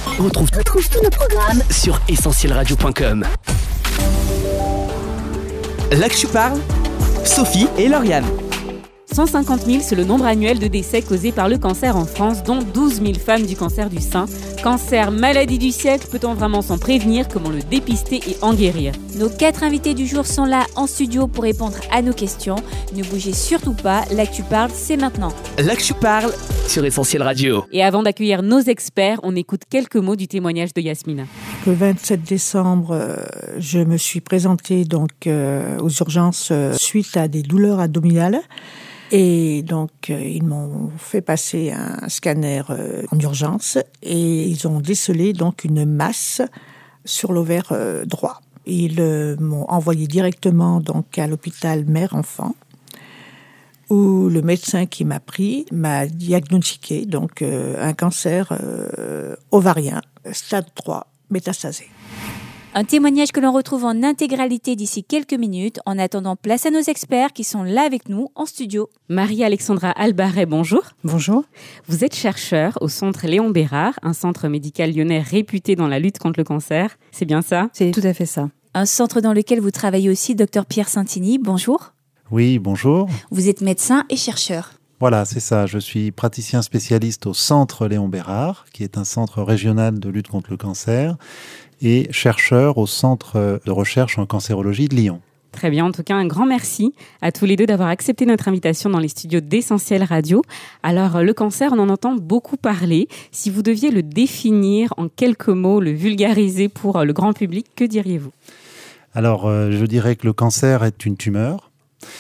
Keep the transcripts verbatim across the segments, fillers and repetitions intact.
On retrouve, retrouve tous nos programmes sur essentiel radio point com. Là que tu parles, Sophie et Lauriane. cent cinquante mille, c'est le nombre annuel de décès causés par le cancer en France, dont douze mille femmes du cancer du sein. Cancer, maladie du siècle, peut-on vraiment s'en prévenir? Comment le dépister et en guérir? Nos quatre invités du jour sont là en studio pour répondre à nos questions. Ne bougez surtout pas, là que tu parles, c'est maintenant. Là que tu parles sur Essentiel Radio. Et avant d'accueillir nos experts, on écoute quelques mots du témoignage de Yasmina. Le vingt-sept décembre, euh, je me suis présentée donc euh, aux urgences euh, suite à des douleurs abdominales. Et donc, euh, ils m'ont fait passer un scanner euh, en urgence et ils ont décelé donc une masse sur l'ovaire euh, droit. Ils euh, m'ont envoyé directement donc à l'hôpital mère-enfant où le médecin qui m'a pris m'a diagnostiqué donc euh, un cancer euh, ovarien, stade trois, métastasé. Un témoignage que l'on retrouve en intégralité d'ici quelques minutes. En attendant, place à nos experts qui sont là avec nous en studio. Marie-Alexandra Albaret, bonjour. Bonjour. Vous êtes chercheure au centre Léon Bérard, un centre médical lyonnais réputé dans la lutte contre le cancer. C'est bien ça? C'est tout à fait ça. Un centre dans lequel vous travaillez aussi, docteur Pierre Santini. Bonjour. Oui, bonjour. Vous êtes médecin et chercheur. Voilà, c'est ça. Je suis praticien spécialiste au centre Léon Bérard, qui est un centre régional de lutte contre le cancer, et chercheur au centre de recherche en cancérologie de Lyon. Très bien, en tout cas, un grand merci à tous les deux d'avoir accepté notre invitation dans les studios d'Essentiel Radio. Alors, le cancer, on en entend beaucoup parler. Si vous deviez le définir en quelques mots, le vulgariser pour le grand public, que diriez-vous? Alors, euh, je dirais que le cancer est une tumeur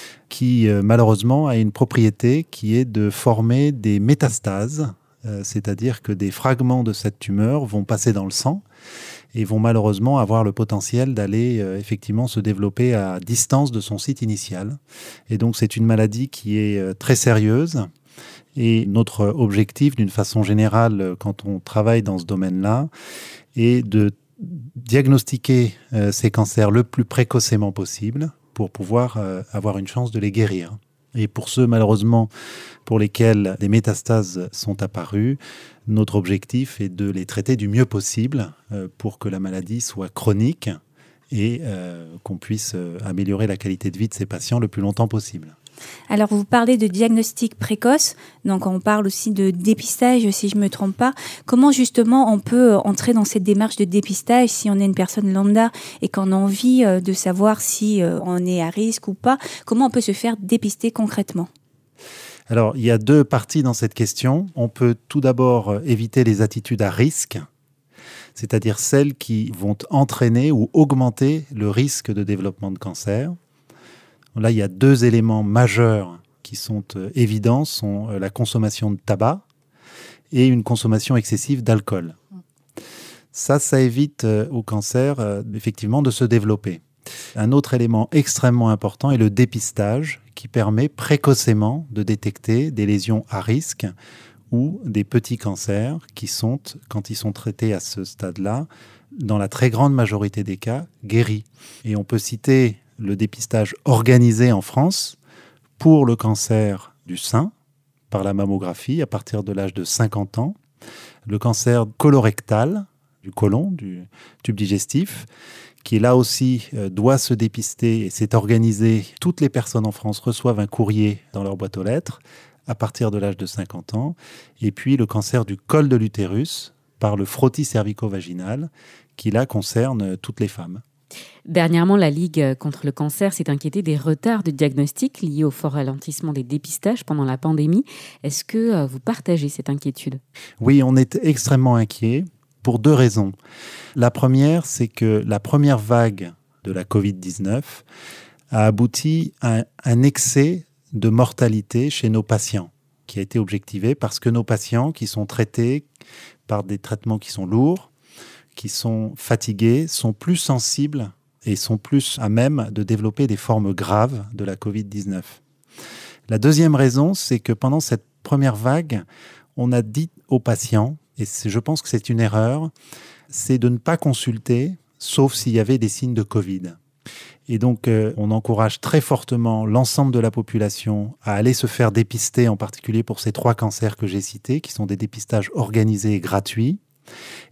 qui, euh, malheureusement, a une propriété qui est de former des métastases, euh, c'est-à-dire que des fragments de cette tumeur vont passer dans le sang et vont malheureusement avoir le potentiel d'aller euh, effectivement se développer à distance de son site initial. Et donc c'est une maladie qui est euh, très sérieuse. Et notre objectif, d'une façon générale, euh, quand on travaille dans ce domaine-là, est de diagnostiquer euh, ces cancers le plus précocement possible pour pouvoir euh, avoir une chance de les guérir. Et pour ceux, malheureusement, pour lesquels des métastases sont apparues, notre objectif est de les traiter du mieux possible euh, pour que la maladie soit chronique et euh, qu'on puisse euh, améliorer la qualité de vie de ces patients le plus longtemps possible. Alors, vous parlez de diagnostic précoce, donc on parle aussi de dépistage, si je ne me trompe pas. Comment justement on peut entrer dans cette démarche de dépistage si on est une personne lambda et qu'on a envie de savoir si on est à risque ou pas? Comment on peut se faire dépister concrètement? Alors, il y a deux parties dans cette question. On peut tout d'abord éviter les attitudes à risque, c'est-à-dire celles qui vont entraîner ou augmenter le risque de développement de cancer. Là, il y a deux éléments majeurs qui sont euh, évidents, sont euh, la consommation de tabac et une consommation excessive d'alcool. Ça, ça évite euh, au cancer, euh, effectivement, de se développer. Un autre élément extrêmement important est le dépistage, qui permet précocement de détecter des lésions à risque ou des petits cancers qui sont, quand ils sont traités à ce stade-là, dans la très grande majorité des cas, guéris. Et on peut citer le dépistage organisé en France pour le cancer du sein par la mammographie à partir de l'âge de cinquante ans, le cancer colorectal du côlon, du tube digestif, qui là aussi euh, doit se dépister et c'est organisé. Toutes les personnes en France reçoivent un courrier dans leur boîte aux lettres à partir de l'âge de cinquante ans, et puis le cancer du col de l'utérus par le frottis cervico-vaginal, qui là concerne toutes les femmes. Dernièrement, la Ligue contre le cancer s'est inquiétée des retards de diagnostic liés au fort ralentissement des dépistages pendant la pandémie. Est-ce que vous partagez cette inquiétude? Oui, on est extrêmement inquiets pour deux raisons. La première, c'est que la première vague de la covid dix-neuf a abouti à un excès de mortalité chez nos patients, qui a été objectivé parce que nos patients qui sont traités par des traitements qui sont lourds, qui sont fatigués, sont plus sensibles et sont plus à même de développer des formes graves de la covid dix-neuf. La deuxième raison, c'est que pendant cette première vague, on a dit aux patients, et je pense que c'est une erreur, c'est de ne pas consulter, sauf s'il y avait des signes de Covid. Et donc, euh, on encourage très fortement l'ensemble de la population à aller se faire dépister, en particulier pour ces trois cancers que j'ai cités, qui sont des dépistages organisés et gratuits.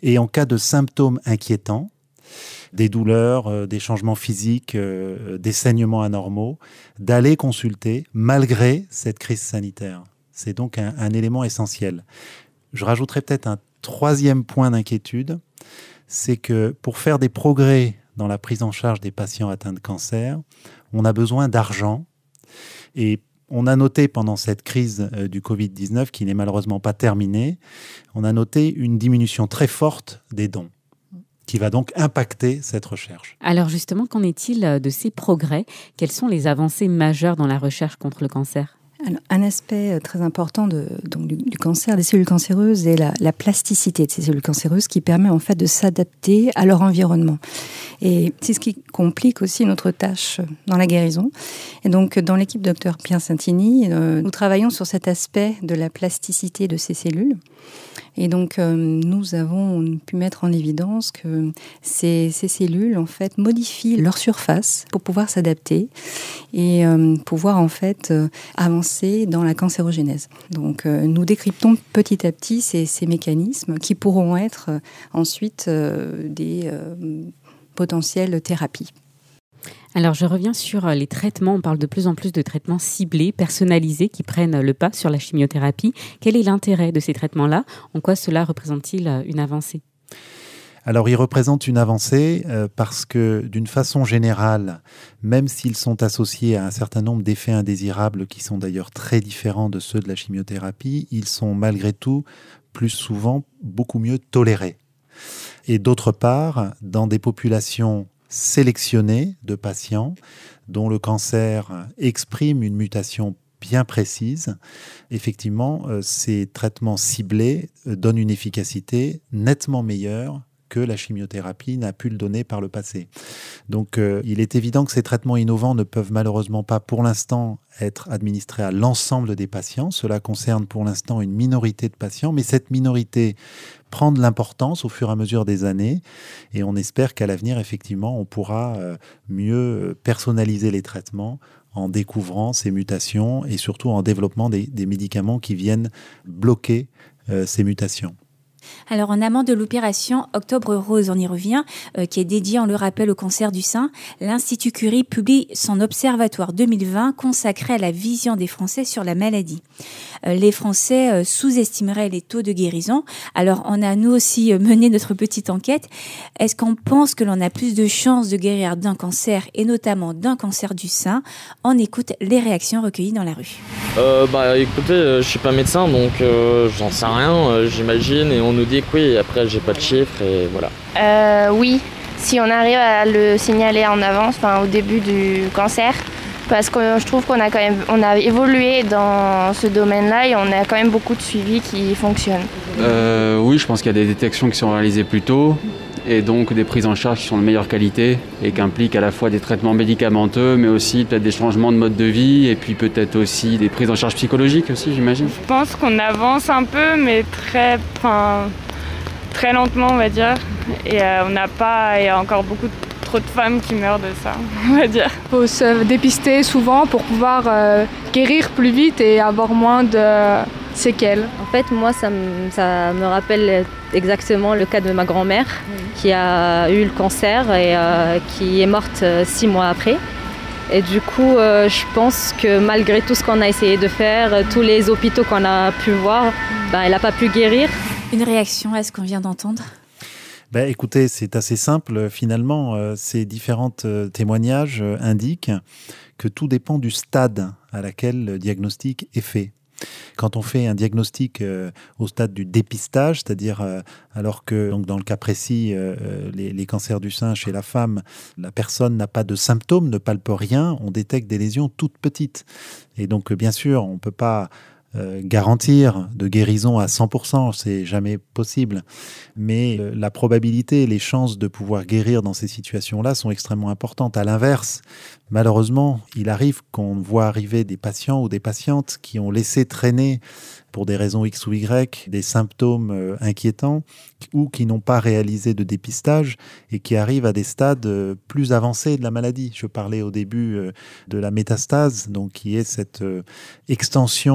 Et en cas de symptômes inquiétants, des douleurs, euh, des changements physiques, euh, des saignements anormaux, d'aller consulter malgré cette crise sanitaire. C'est donc un, un élément essentiel. Je rajouterai peut-être un troisième point d'inquiétude, c'est que pour faire des progrès dans la prise en charge des patients atteints de cancer, on a besoin d'argent. Et on a noté pendant cette crise euh, du covid dix-neuf, qui n'est malheureusement pas terminée, on a noté une diminution très forte des dons, qui va donc impacter cette recherche. Alors justement, qu'en est-il de ces progrès ? Quelles sont les avancées majeures dans la recherche contre le cancer ? Alors, un aspect très important de, donc, du, du cancer, des cellules cancéreuses, est la, la plasticité de ces cellules cancéreuses qui permet en fait de s'adapter à leur environnement. Et c'est ce qui complique aussi notre tâche dans la guérison. Et donc, dans l'équipe docteur Pierre Santini, euh, nous travaillons sur cet aspect de la plasticité de ces cellules. Et donc, euh, nous avons pu mettre en évidence que ces, ces cellules, en fait, modifient leur surface pour pouvoir s'adapter et euh, pouvoir, en fait, euh, avancer dans la cancérogénèse. Donc, euh, nous décryptons petit à petit ces, ces mécanismes qui pourront être euh, ensuite euh, des euh, potentielles thérapies. Alors, je reviens sur les traitements. On parle de plus en plus de traitements ciblés, personnalisés, qui prennent le pas sur la chimiothérapie. Quel est l'intérêt de ces traitements-là ? En quoi cela représente-t-il une avancée ? Alors, ils représentent une avancée euh, parce que, d'une façon générale, même s'ils sont associés à un certain nombre d'effets indésirables qui sont d'ailleurs très différents de ceux de la chimiothérapie, ils sont malgré tout plus souvent beaucoup mieux tolérés. Et d'autre part, dans des populations sélectionnés de patients dont le cancer exprime une mutation bien précise, effectivement, euh, ces traitements ciblés euh, donnent une efficacité nettement meilleure que la chimiothérapie n'a pu le donner par le passé. Donc, euh, il est évident que ces traitements innovants ne peuvent malheureusement pas, pour l'instant, être administrés à l'ensemble des patients. Cela concerne pour l'instant une minorité de patients, mais cette minorité prend de l'importance au fur et à mesure des années et on espère qu'à l'avenir, effectivement, on pourra euh, mieux personnaliser les traitements en découvrant ces mutations et surtout en développant des, des médicaments qui viennent bloquer euh, ces mutations. Alors, en amont de l'opération Octobre Rose, on y revient, euh, qui est dédiée, on le rappelle, au cancer du sein, l'Institut Curie publie son Observatoire deux mille vingt consacré à la vision des Français sur la maladie. Euh, les Français euh, sous-estimeraient les taux de guérison. Alors, on a nous aussi euh, mené notre petite enquête. Est-ce qu'on pense que l'on a plus de chances de guérir d'un cancer, et notamment d'un cancer du sein ? On écoute les réactions recueillies dans la rue. Euh, bah écoutez, euh, je suis pas médecin, donc euh, j'en sais rien, euh, j'imagine, et on nous dit que oui, après j'ai pas de chiffres, et voilà. Euh, oui, si on arrive à le signaler en avance, enfin au début du cancer, parce que je trouve qu'on a quand même, on a évolué dans ce domaine-là et on a quand même beaucoup de suivi qui fonctionne. Euh, oui, je pense qu'il y a des détections qui sont réalisées plus tôt, et donc des prises en charge qui sont de meilleure qualité et qui impliquent à la fois des traitements médicamenteux, mais aussi peut-être des changements de mode de vie et puis peut-être aussi des prises en charge psychologiques aussi, j'imagine. Je pense qu'on avance un peu, mais très, enfin, très lentement, on va dire. Et euh, on n'a pas, il y a encore beaucoup de, trop de femmes qui meurent de ça, on va dire. Il faut se dépister souvent pour pouvoir euh, guérir plus vite et avoir moins de séquelles. En fait, moi, ça me, ça me rappelle exactement le cas de ma grand-mère mmh. qui a eu le cancer et euh, qui est morte euh, six mois après. Et du coup, euh, je pense que malgré tout ce qu'on a essayé de faire, euh, tous les hôpitaux qu'on a pu voir, ben, elle n'a pas pu guérir. Une réaction à ce qu'on vient d'entendre ? Ben, écoutez, c'est assez simple. Finalement, euh, ces différents euh, témoignages euh, indiquent que tout dépend du stade à laquelle le diagnostic est fait. Quand on fait un diagnostic euh, au stade du dépistage, c'est-à-dire euh, alors que donc dans le cas précis, euh, les, les cancers du sein chez la femme, la personne n'a pas de symptômes, ne palpe rien, on détecte des lésions toutes petites. Et donc bien sûr, on ne peut pas Euh, garantir de guérison à cent pour cent, c'est jamais possible. Mais euh, la probabilité, les chances de pouvoir guérir dans ces situations-là sont extrêmement importantes. À l'inverse, malheureusement, il arrive qu'on voit arriver des patients ou des patientes qui ont laissé traîner pour des raisons X ou Y, des symptômes euh, inquiétants ou qui n'ont pas réalisé de dépistage et qui arrivent à des stades euh, plus avancés de la maladie. Je parlais au début euh, de la métastase, donc qui est cette euh, extension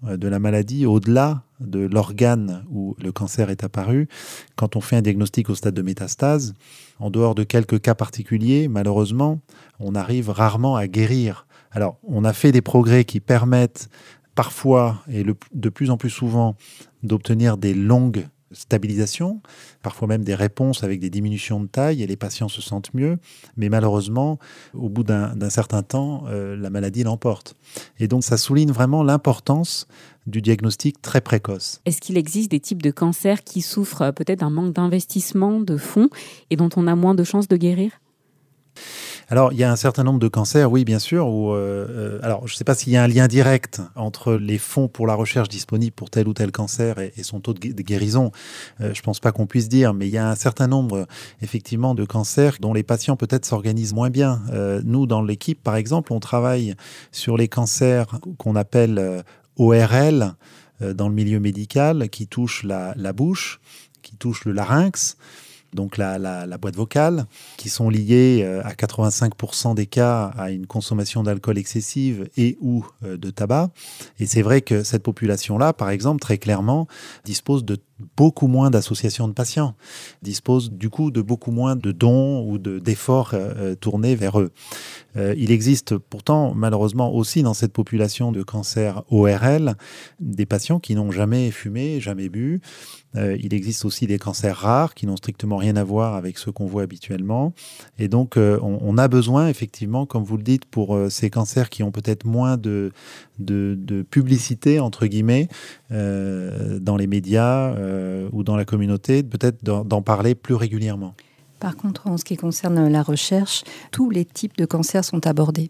de la maladie au-delà de l'organe où le cancer est apparu. Quand on fait un diagnostic au stade de métastase, en dehors de quelques cas particuliers, malheureusement, on arrive rarement à guérir. Alors, on a fait des progrès qui permettent parfois, et le, de plus en plus souvent, d'obtenir des longues stabilisations, parfois même des réponses avec des diminutions de taille, et les patients se sentent mieux. Mais malheureusement, au bout d'un, d'un certain temps, euh, la maladie l'emporte. Et donc, ça souligne vraiment l'importance du diagnostic très précoce. Est-ce qu'il existe des types de cancers qui souffrent peut-être d'un manque d'investissement, de fonds, et dont on a moins de chances de guérir ? Alors, il y a un certain nombre de cancers, oui, bien sûr. Où, euh, alors, je ne sais pas s'il y a un lien direct entre les fonds pour la recherche disponibles pour tel ou tel cancer et, et son taux de guérison. Euh, je ne pense pas qu'on puisse dire, mais il y a un certain nombre, effectivement, de cancers dont les patients peut-être s'organisent moins bien. Euh, nous, dans l'équipe, par exemple, on travaille sur les cancers qu'on appelle euh, O R L euh, dans le milieu médical, qui touchent la, la bouche, qui touchent le larynx, donc la, la, la boîte vocale, qui sont liées à quatre-vingt-cinq pour cent des cas à une consommation d'alcool excessive et ou de tabac. Et c'est vrai que cette population-là, par exemple, très clairement, dispose de beaucoup moins d'associations de patients, dispose du coup de beaucoup moins de dons ou de, d'efforts euh, tournés vers eux. Euh, il existe pourtant, malheureusement, aussi dans cette population de cancer O R L, des patients qui n'ont jamais fumé, jamais bu. Euh, il existe aussi des cancers rares qui n'ont strictement rien à voir avec ceux qu'on voit habituellement. Et donc, euh, on, on a besoin, effectivement, comme vous le dites, pour euh, ces cancers qui ont peut-être moins de, de, de publicité, entre guillemets, euh, dans les médias euh, ou dans la communauté, peut-être d'en, d'en parler plus régulièrement. Par contre, en ce qui concerne la recherche, tous les types de cancers sont abordés.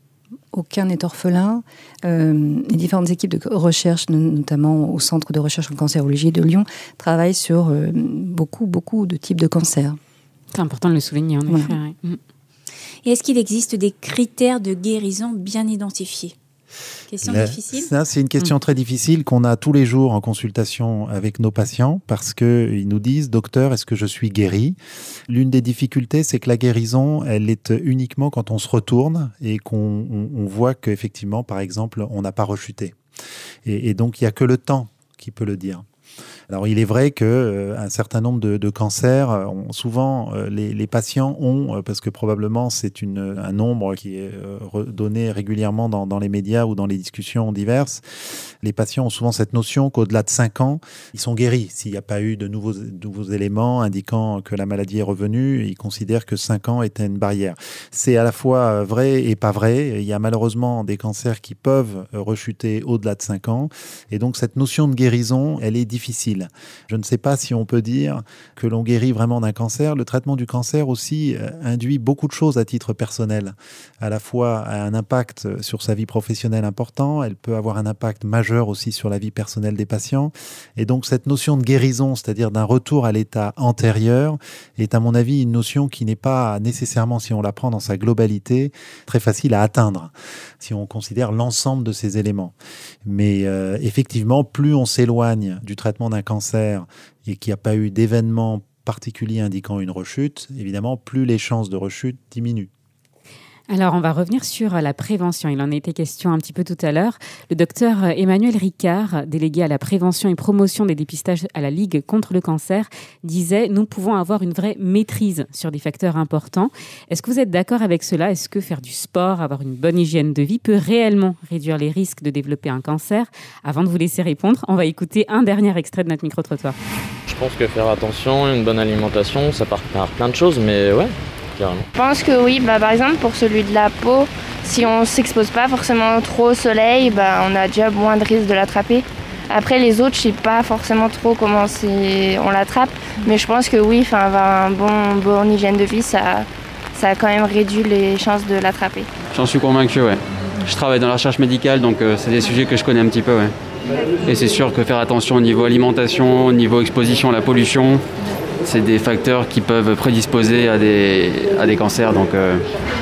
Aucun n'est orphelin. Euh, les différentes équipes de recherche, notamment au Centre de recherche en cancérologie de Lyon, travaillent sur euh, beaucoup, beaucoup de types de cancers. C'est important de le souligner, en voilà. effet. Oui. Et est-ce qu'il existe des critères de guérison bien identifiés ? Question Là, difficile. Ça, c'est une question mmh. très difficile qu'on a tous les jours en consultation avec nos patients parce qu'ils nous disent « Docteur, est-ce que je suis guéri ?» L'une des difficultés, c'est que la guérison, elle est uniquement quand on se retourne et qu'on on, on voit qu'effectivement, par exemple, on n'a pas rechuté. Et, et donc, il n'y a que le temps qui peut le dire. Alors, il est vrai qu'un euh, certain nombre de, de cancers, ont, souvent, euh, les, les patients ont, euh, parce que probablement c'est une, un nombre qui est euh, donné régulièrement dans, dans les médias ou dans les discussions diverses, les patients ont souvent cette notion qu'au-delà de cinq ans, ils sont guéris. S'il n'y a pas eu de nouveaux, de nouveaux éléments indiquant que la maladie est revenue, ils considèrent que cinq ans était une barrière. C'est à la fois vrai et pas vrai. Il y a malheureusement des cancers qui peuvent rechuter au-delà de cinq ans. Et donc, cette notion de guérison, elle est difficile. Je ne sais pas si on peut dire que l'on guérit vraiment d'un cancer. Le traitement du cancer aussi induit beaucoup de choses à titre personnel. À la fois un impact sur sa vie professionnelle important, elle peut avoir un impact majeur aussi sur la vie personnelle des patients. Et donc cette notion de guérison, c'est-à-dire d'un retour à l'état antérieur, est à mon avis une notion qui n'est pas nécessairement, si on la prend dans sa globalité, très facile à atteindre, si on considère l'ensemble de ces éléments. Mais euh, effectivement, plus on s'éloigne du traitement d'un cancer et qu'il n'y a pas eu d'événement particulier indiquant une rechute, évidemment, plus les chances de rechute diminuent. Alors, on va revenir sur la prévention. Il en a été question un petit peu tout à l'heure. Le docteur Emmanuel Ricard, délégué à la prévention et promotion des dépistages à la Ligue contre le cancer, disait « Nous pouvons avoir une vraie maîtrise sur des facteurs importants ». Est-ce que vous êtes d'accord avec cela ? Est-ce que faire du sport, avoir une bonne hygiène de vie peut réellement réduire les risques de développer un cancer ? Avant de vous laisser répondre, on va écouter un dernier extrait de notre micro-trottoir. Je pense que faire attention, une bonne alimentation, ça part par plein de choses, mais ouais. Carrément. Je pense que oui, bah, par exemple pour celui de la peau, si on ne s'expose pas forcément trop au soleil, bah, on a déjà moins de risques de l'attraper. Après les autres, je ne sais pas forcément trop comment c'est, on l'attrape, mais je pense que oui, avoir un bon, bonne hygiène de vie, ça, ça a quand même réduit les chances de l'attraper. J'en suis convaincu, ouais. Je travaille dans la recherche médicale, donc euh, c'est des sujets que je connais un petit peu, ouais. Et c'est sûr que faire attention au niveau alimentation, au niveau exposition à la pollution, c'est des facteurs qui peuvent prédisposer à des, à des cancers, donc euh,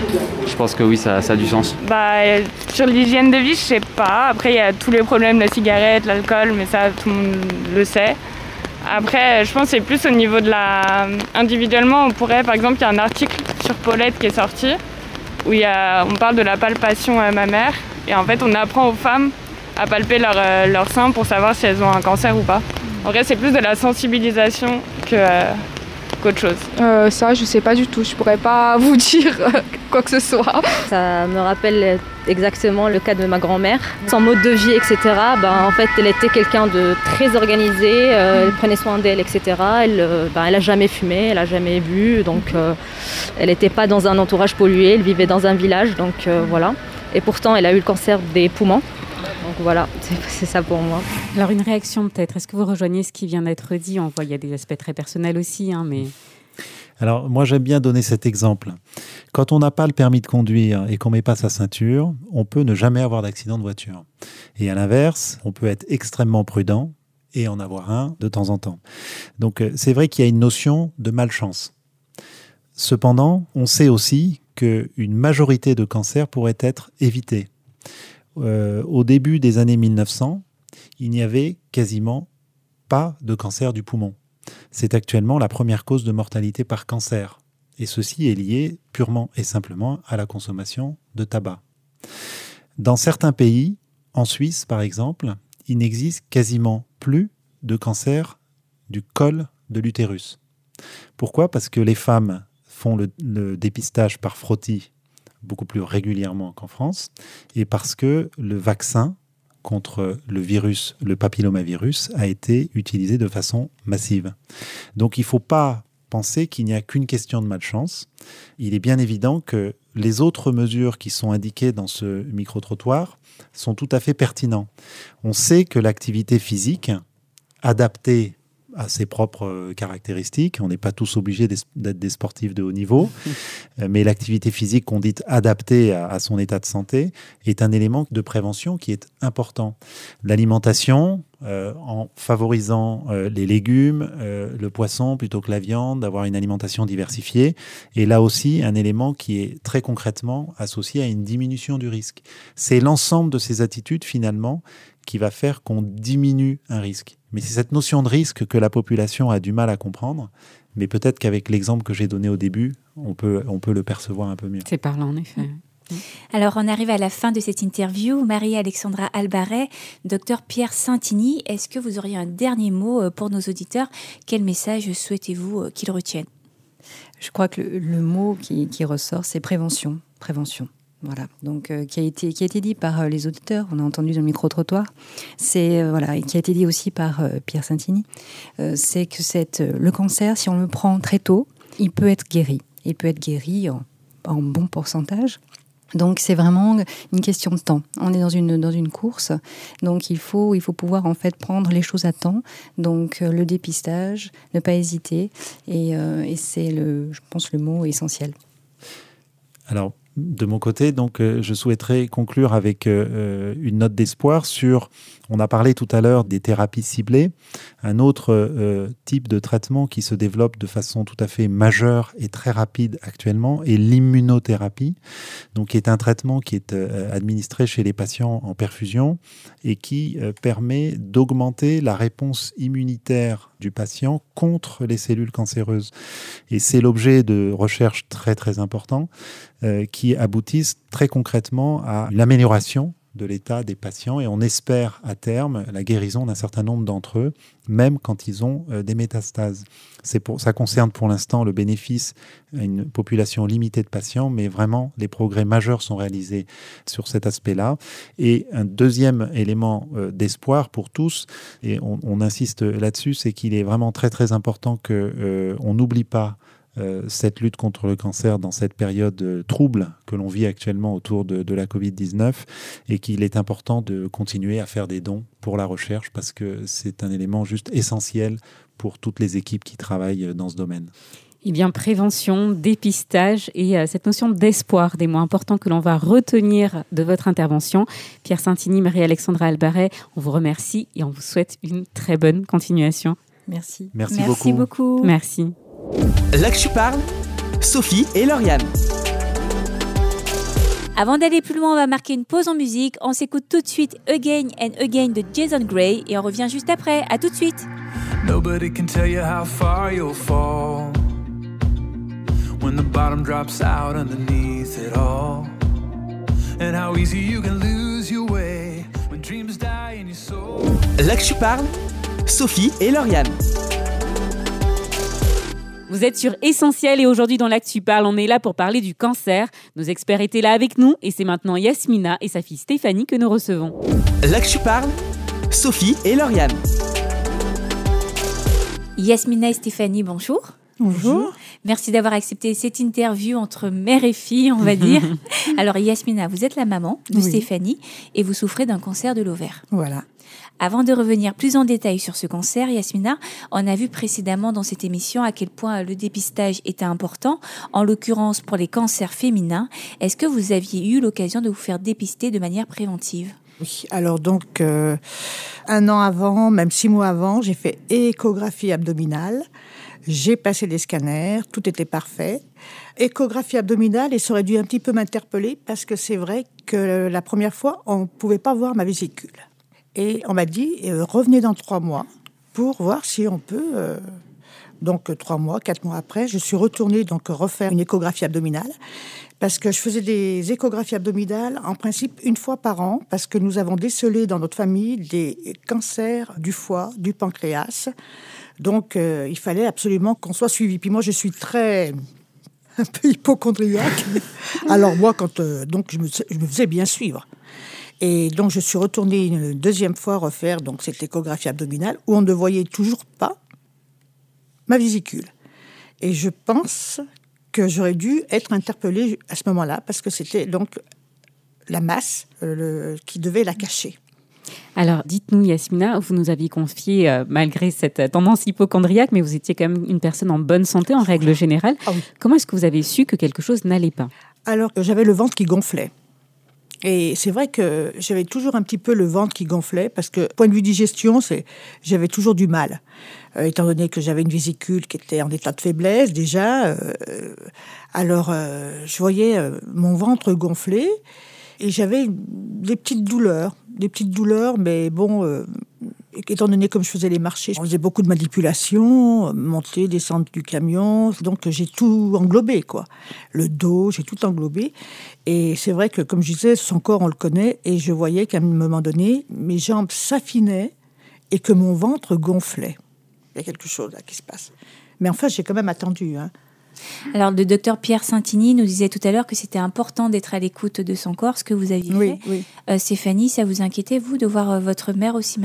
je pense que oui, ça, ça a du sens. Bah, sur l'hygiène de vie, je sais pas. Après, il y a tous les problèmes, la cigarette, l'alcool, mais ça, tout le monde le sait. Après, je pense que c'est plus au niveau de la... Individuellement, on pourrait, par exemple, il y a un article sur Paulette qui est sorti, où il y a... on parle de la palpation mammaire, et en fait, on apprend aux femmes à palper leur, euh, leur sein pour savoir si elles ont un cancer ou pas. En vrai, c'est plus de la sensibilisation que, euh, qu'autre chose. Euh, ça, je sais pas du tout. Je pourrais pas vous dire quoi que ce soit. Ça me rappelle exactement le cas de ma grand-mère. Son mode de vie, et cetera. Ben, en fait, elle était quelqu'un de très organisé. Euh, elle prenait soin d'elle, et cetera. Elle, euh, ben, elle a jamais fumé, elle a jamais bu. Donc, euh, elle n'était pas dans un entourage pollué. Elle vivait dans un village. Donc, euh, voilà. Et pourtant, elle a eu le cancer des poumons. Donc voilà, c'est, c'est ça pour moi. Alors une réaction peut-être, est-ce que vous rejoignez ce qui vient d'être dit? On voit, il y a des aspects très personnels aussi, hein, mais... Alors moi j'aime bien donner cet exemple. Quand on n'a pas le permis de conduire et qu'on ne met pas sa ceinture, on peut ne jamais avoir d'accident de voiture. Et à l'inverse, on peut être extrêmement prudent et en avoir un de temps en temps. Donc c'est vrai qu'il y a une notion de malchance. Cependant, on sait aussi qu'une majorité de cancers pourrait être évitée. Euh, au début des années mille neuf cents, il n'y avait quasiment pas de cancer du poumon. C'est actuellement la première cause de mortalité par cancer. Et ceci est lié purement et simplement à la consommation de tabac. Dans certains pays, en Suisse par exemple, il n'existe quasiment plus de cancer du col de l'utérus. Pourquoi ? Parce que les femmes font le, le dépistage par frottis beaucoup plus régulièrement qu'en France, et parce que le vaccin contre le virus, le papillomavirus, a été utilisé de façon massive. Donc il ne faut pas penser qu'il n'y a qu'une question de malchance. Il est bien évident que les autres mesures qui sont indiquées dans ce micro-trottoir sont tout à fait pertinentes. On sait que l'activité physique, adaptée à ses propres caractéristiques. On n'est pas tous obligés d'être des sportifs de haut niveau, mais l'activité physique qu'on dit adaptée à, à son état de santé est un élément de prévention qui est important. L'alimentation, euh, en favorisant euh, les légumes, euh, le poisson plutôt que la viande, d'avoir une alimentation diversifiée, est là aussi un élément qui est très concrètement associé à une diminution du risque. C'est l'ensemble de ces attitudes finalement qui va faire qu'on diminue un risque. Mais c'est cette notion de risque que la population a du mal à comprendre, mais peut-être qu'avec l'exemple que j'ai donné au début, on peut, on peut le percevoir un peu mieux. C'est parlant, en effet. Alors, on arrive à la fin de cette interview. Marie-Alexandra Albaret, docteur Pierre Santini, est-ce que vous auriez un dernier mot pour nos auditeurs ? Quel message souhaitez-vous qu'ils retiennent ? Je crois que le, le mot qui, qui ressort, c'est prévention. Prévention. Voilà, donc euh, qui a été qui a été dit par euh, les auditeurs, on a entendu dans le micro-trottoir, c'est euh, voilà, et qui a été dit aussi par euh, Pierre Santini, euh, c'est que cette, euh, le cancer, si on le prend très tôt, il peut être guéri, il peut être guéri en, en bon pourcentage. Donc c'est vraiment une question de temps. On est dans une dans une course, donc il faut il faut pouvoir en fait prendre les choses à temps. Donc euh, le dépistage, ne pas hésiter, et, euh, et c'est le, je pense, le mot essentiel. Alors. De mon côté, donc, euh, je souhaiterais conclure avec euh, une note d'espoir sur, on a parlé tout à l'heure des thérapies ciblées, un autre euh, type de traitement qui se développe de façon tout à fait majeure et très rapide actuellement est l'immunothérapie, donc qui est un traitement qui est euh, administré chez les patients en perfusion et qui euh, permet d'augmenter la réponse immunitaire du patient contre les cellules cancéreuses. Et c'est l'objet de recherches très très importants euh, qui aboutissent très concrètement à l'amélioration de l'état des patients et on espère à terme la guérison d'un certain nombre d'entre eux, même quand ils ont euh, des métastases. C'est pour, ça concerne pour l'instant le bénéfice à une population limitée de patients, mais vraiment les progrès majeurs sont réalisés sur cet aspect-là. Et un deuxième élément euh, d'espoir pour tous, et on, on insiste là-dessus, c'est qu'il est vraiment très très important qu'on euh, n'oublie pas Euh, cette lutte contre le cancer dans cette période euh, trouble que l'on vit actuellement autour de, de la covid dix-neuf et qu'il est important de continuer à faire des dons pour la recherche parce que c'est un élément juste essentiel pour toutes les équipes qui travaillent dans ce domaine. Eh bien, prévention, dépistage et euh, cette notion d'espoir, des mots importants que l'on va retenir de votre intervention. Pierre Santini, Marie-Alexandra Albaret, on vous remercie et on vous souhaite une très bonne continuation. Merci. Merci, Merci beaucoup. beaucoup. Merci. Là que je parle, Sophie et Lauriane. Avant d'aller plus loin, on va marquer une pause en musique. On s'écoute tout de suite Again and Again de Jason Gray et on revient juste après. À tout de suite. Nobody can tell you how far you'll fall when the bottom drops out underneath it all, and how easy you can lose your way when dreams die in your soul. Là que tu parles, Sophie et Lauriane. Vous êtes sur Essentiel et aujourd'hui dans l'Actu Parle, on est là pour parler du cancer. Nos experts étaient là avec nous et c'est maintenant Yasmina et sa fille Stéphanie que nous recevons. Là que tu parles, Sophie et Lauriane. Yasmina et Stéphanie, bonjour. Bonjour. Merci d'avoir accepté cette interview entre mère et fille, on va dire. Alors Yasmina, vous êtes la maman de Oui. Stéphanie et vous souffrez d'un cancer de l'ovaire. Voilà. Avant de revenir plus en détail sur ce cancer, Yasmina, on a vu précédemment dans cette émission à quel point le dépistage était important, en l'occurrence pour les cancers féminins. Est-ce que vous aviez eu l'occasion de vous faire dépister de manière préventive ? Oui, alors donc, euh, un an avant, même six mois avant, j'ai fait échographie abdominale. J'ai passé des scanners, tout était parfait. Échographie abdominale, et ça aurait dû un petit peu m'interpeller parce que c'est vrai que la première fois, on ne pouvait pas voir ma vésicule. Et on m'a dit, euh, revenez dans trois mois pour voir si on peut... Euh... Donc, trois mois, quatre mois après, je suis retournée donc refaire une échographie abdominale parce que je faisais des échographies abdominales en principe une fois par an parce que nous avons décelé dans notre famille des cancers du foie, du pancréas. Donc, euh, il fallait absolument qu'on soit suivi. Puis moi, je suis très... un peu hypochondriaque. Alors moi, quand euh, donc je me, je me faisais bien suivre. Et donc, je suis retournée une deuxième fois refaire donc, cette échographie abdominale où on ne voyait toujours pas ma vésicule. Et je pense que j'aurais dû être interpellée à ce moment-là parce que c'était donc la masse euh, le, qui devait la cacher. Alors, dites-nous, Yasmina, vous nous aviez confié, euh, malgré cette tendance hypochondriaque, mais vous étiez quand même une personne en bonne santé en règle générale. Ah oui. Comment est-ce que vous avez su que quelque chose n'allait pas ? Alors, j'avais le ventre qui gonflait. Et c'est vrai que j'avais toujours un petit peu le ventre qui gonflait parce que, point de vue digestion, c'est, j'avais toujours du mal. Euh, étant donné que j'avais une vésicule qui était en état de faiblesse déjà, euh, alors euh, je voyais euh, mon ventre gonfler et j'avais des petites douleurs. Des petites douleurs, mais bon, euh, étant donné comme je faisais les marchés, on faisait beaucoup de manipulations, monter, descendre du camion, donc j'ai tout englobé, quoi. Le dos, j'ai tout englobé. Et c'est vrai que, comme je disais, son corps, on le connaît, et je voyais qu'à un moment donné, mes jambes s'affinaient et que mon ventre gonflait. Il y a quelque chose là qui se passe. Mais enfin, j'ai quand même attendu, hein. Alors, le docteur Pierre Saint-Igny nous disait tout à l'heure que c'était important d'être à l'écoute de son corps, ce que vous aviez oui, fait. Oui. Euh, Stéphanie, ça vous inquiétait, vous, de voir euh, votre mère aussi mal ?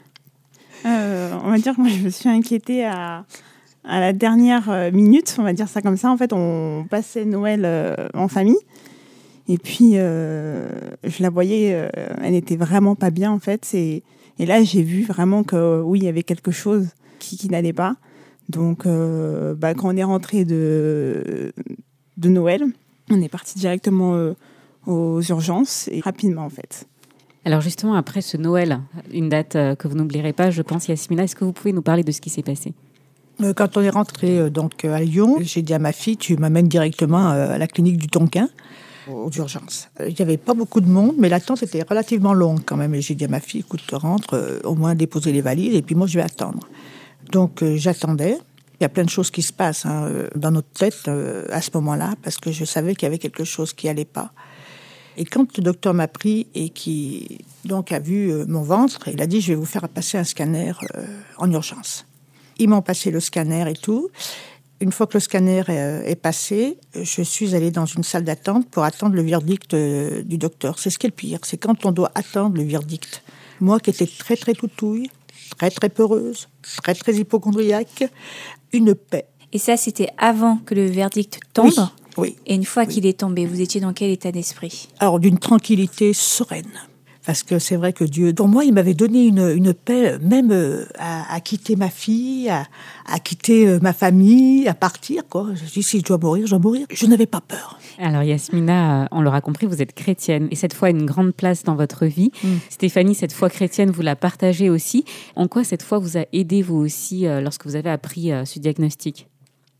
euh, On va dire que moi, je me suis inquiétée à, à la dernière minute, on va dire ça comme ça. En fait, on passait Noël euh, en famille. Et puis, euh, je la voyais, euh, elle n'était vraiment pas bien, en fait. Et, et là, j'ai vu vraiment que, oui, il y avait quelque chose qui, qui n'allait pas. Donc, euh, bah, quand on est rentré de, de Noël, on est parti directement euh, aux urgences et rapidement, en fait. Alors justement, après ce Noël, une date euh, que vous n'oublierez pas, je pense, Yasmina, est-ce que vous pouvez nous parler de ce qui s'est passé ? euh, Quand on est rentré euh, donc, à Lyon, j'ai dit à ma fille, tu m'amènes directement euh, à la clinique du Tonkin, aux urgences. Il n'y avait pas beaucoup de monde, mais l'attente était relativement longue quand même. Et j'ai dit à ma fille, écoute, rentre, euh, au moins déposer les valises, et puis moi, je vais attendre. Donc, euh, j'attendais. Il y a plein de choses qui se passent hein, euh, dans notre tête euh, à ce moment-là, parce que je savais qu'il y avait quelque chose qui allait pas. Et quand le docteur m'a pris et qui donc a vu euh, mon ventre, il a dit, je vais vous faire passer un scanner euh, en urgence. Ils m'ont passé le scanner et tout. Une fois que le scanner euh, est passé, je suis allée dans une salle d'attente pour attendre le verdict euh, du docteur. C'est ce qui est le pire, c'est quand on doit attendre le verdict. Moi qui étais très très toutouille, très très peureuse, très très hypochondriaque, une paix. Et ça, c'était avant que le verdict tombe ? Oui, oui. Et une fois oui. qu'il est tombé, vous étiez dans quel état d'esprit ? Alors, d'une tranquillité sereine. Parce que c'est vrai que Dieu, pour moi, il m'avait donné une, une paix, même à, à quitter ma fille, à, à quitter ma famille, à partir, quoi. Je dis, si je dois mourir, je dois mourir. Je n'avais pas peur. Alors Yasmina, on l'aura compris, vous êtes chrétienne et cette foi a une grande place dans votre vie. Mm. Stéphanie, cette foi chrétienne, vous la partagez aussi. En quoi cette foi vous a aidé vous aussi euh, lorsque vous avez appris euh, ce diagnostic ?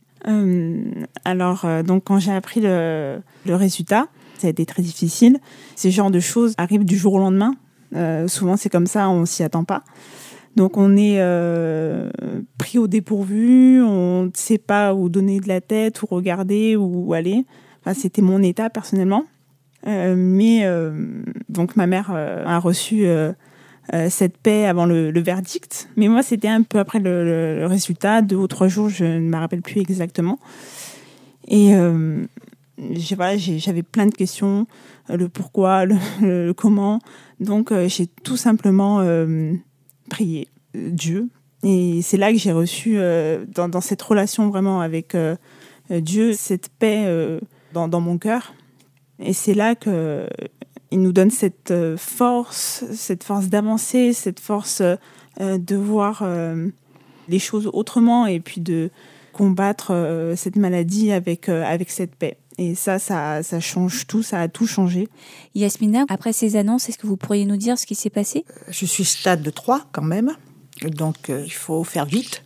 euh, Alors, euh, donc quand j'ai appris le, le résultat, ça a été très difficile. Ces genres de choses arrivent du jour au lendemain. Euh, souvent, c'est comme ça, on s'y attend pas. Donc, on est euh, pris au dépourvu, on ne sait pas où donner de la tête, où regarder, où aller. Enfin, c'était mon état, personnellement. Euh, mais euh, donc ma mère euh, a reçu euh, euh, cette paix avant le, le verdict. Mais moi, c'était un peu après le, le, le résultat, deux ou trois jours, je ne me rappelle plus exactement. Et euh, j'ai, voilà, j'ai, j'avais plein de questions, euh, le pourquoi, le, le, le comment. Donc euh, j'ai tout simplement euh, prié Dieu. Et c'est là que j'ai reçu, euh, dans, dans cette relation vraiment avec euh, Dieu, cette paix euh, dans, dans mon cœur. Et c'est là qu'il nous donne cette force, cette force d'avancer, cette force euh, de voir euh, les choses autrement et puis de combattre euh, cette maladie avec, euh, avec cette paix. Et ça, ça, ça change tout, ça a tout changé. Yasmina, après ces annonces, est-ce que vous pourriez nous dire ce qui s'est passé ? Je suis stade trois quand même, donc euh, il faut faire vite.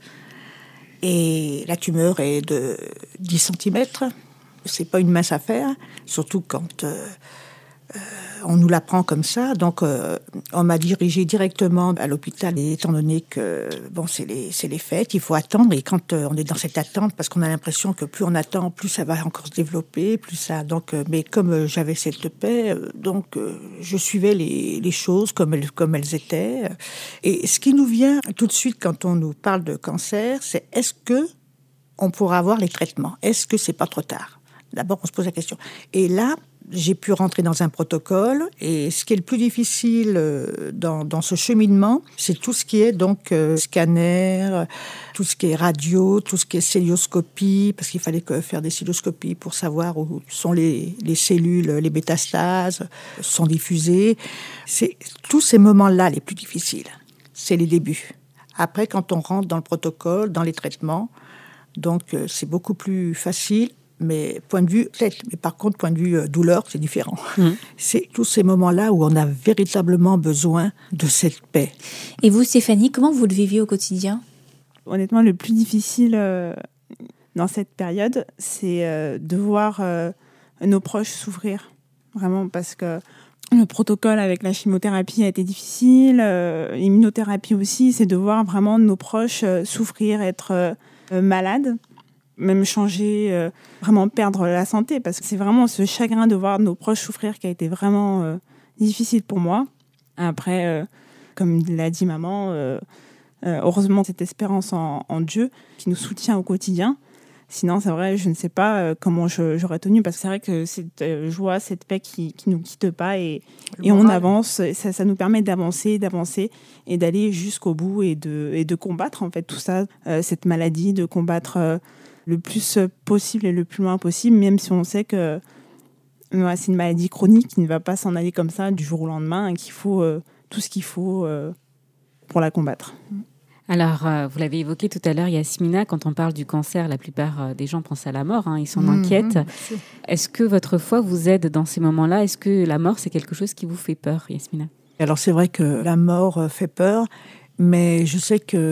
Et la tumeur est de dix centimètres. C'est pas une mince affaire, surtout quand euh, euh, on nous l'apprend comme ça. Donc, euh, on m'a dirigée directement à l'hôpital, et étant donné que bon, c'est les c'est les fêtes, il faut attendre. Et quand euh, on est dans cette attente, parce qu'on a l'impression que plus on attend, plus ça va encore se développer, plus ça. Donc, euh, mais comme euh, j'avais cette paix, euh, donc euh, je suivais les les choses comme elles comme elles étaient. Et ce qui nous vient tout de suite quand on nous parle de cancer, c'est est-ce que on pourra avoir les traitements ? Est-ce que c'est pas trop tard ? D'abord, on se pose la question. Et là, j'ai pu rentrer dans un protocole. Et ce qui est le plus difficile dans, dans ce cheminement, c'est tout ce qui est donc euh, scanner, tout ce qui est radio, tout ce qui est célioscopie, parce qu'il fallait que faire des célioscopies pour savoir où sont les, les cellules, les métastases sont diffusées. C'est tous ces moments-là les plus difficiles. C'est les débuts. Après, quand on rentre dans le protocole, dans les traitements, donc euh, c'est beaucoup plus facile. Mais point de vue tête, mais par contre, point de vue euh, douleur, c'est différent. Mmh. C'est tous ces moments-là où on a véritablement besoin de cette paix. Et vous, Stéphanie, comment vous le vivez au quotidien ? Honnêtement, le plus difficile euh, dans cette période, c'est euh, de voir euh, nos proches souffrir. Vraiment, parce que le protocole avec la chimiothérapie a été difficile, euh, l'immunothérapie aussi, c'est de voir vraiment nos proches euh, souffrir, être euh, malades. Même changer, euh, vraiment perdre la santé, parce que c'est vraiment ce chagrin de voir nos proches souffrir qui a été vraiment euh, difficile pour moi. Après, euh, comme l'a dit maman, euh, euh, heureusement cette espérance en, en Dieu qui nous soutient au quotidien. Sinon, c'est vrai, je ne sais pas euh, comment je, j'aurais tenu, parce que c'est vrai que cette euh, joie, cette paix qui ne nous quitte pas, et, et on avance, et ça, ça nous permet d'avancer, d'avancer, et d'aller jusqu'au bout, et de, et de combattre en fait tout ça, euh, cette maladie, de combattre... Euh, le plus possible et le plus loin possible, même si on sait que ouais, c'est une maladie chronique qui ne va pas s'en aller comme ça du jour au lendemain, et qu'il faut euh, tout ce qu'il faut euh, pour la combattre. Alors, euh, vous l'avez évoqué tout à l'heure, Yasmina, quand on parle du cancer, la plupart des gens pensent à la mort, hein, ils s'en mmh, inquiètent. Mmh, Est-ce que votre foi vous aide dans ces moments-là ? Est-ce que la mort, c'est quelque chose qui vous fait peur, Yasmina ? Alors, c'est vrai que la mort fait peur. Mais je sais qu'il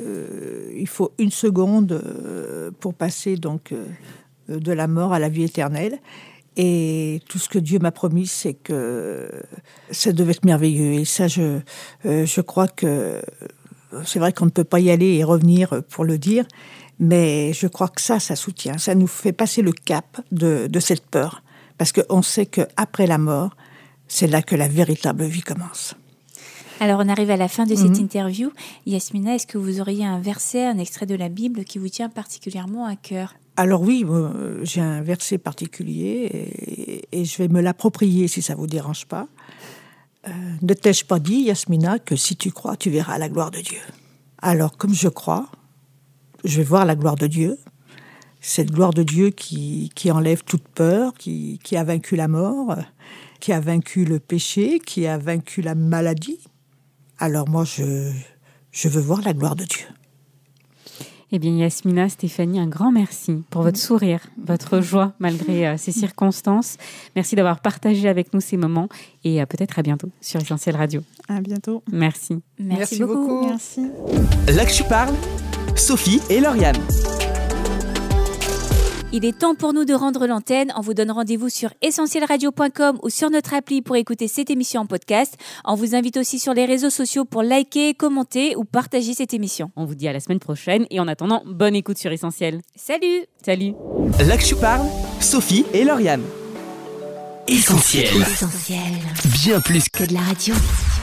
euh, faut une seconde euh, pour passer donc euh, de la mort à la vie éternelle. Et tout ce que Dieu m'a promis, c'est que ça devait être merveilleux. Et ça, je, euh, je crois que c'est vrai qu'on ne peut pas y aller et revenir pour le dire, mais je crois que ça, ça soutient. Ça nous fait passer le cap de, de cette peur. Parce qu'on sait qu'après la mort, c'est là que la véritable vie commence. Alors, on arrive à la fin de cette mmh. interview. Yasmina, est-ce que vous auriez un verset, un extrait de la Bible qui vous tient particulièrement à cœur ? Alors oui, euh, j'ai un verset particulier et, et je vais me l'approprier si ça ne vous dérange pas. Euh, ne t'ai-je pas dit, Yasmina, que si tu crois, tu verras la gloire de Dieu ? Alors, comme je crois, je vais voir la gloire de Dieu. Cette gloire de Dieu qui, qui enlève toute peur, qui, qui a vaincu la mort, qui a vaincu le péché, qui a vaincu la maladie. Alors moi, je, je veux voir la gloire de Dieu. Eh bien, Yasmina, Stéphanie, un grand merci pour votre sourire, votre joie malgré euh, ces circonstances. Merci d'avoir partagé avec nous ces moments, et euh, peut-être à bientôt sur Essentiel Radio. À bientôt. Merci. Merci, merci beaucoup. beaucoup. Merci. Là que je parle, Sophie et Lauriane. Il est temps pour nous de rendre l'antenne. On vous donne rendez-vous sur essentiel radio point com ou sur notre appli pour écouter cette émission en podcast. On vous invite aussi sur les réseaux sociaux pour liker, commenter ou partager cette émission. On vous dit à la semaine prochaine, et en attendant, bonne écoute sur Essentiel. Salut. Salut. Là que je parle, Sophie et Lauriane. Essentiel. Essentiel. Bien plus que de la radio.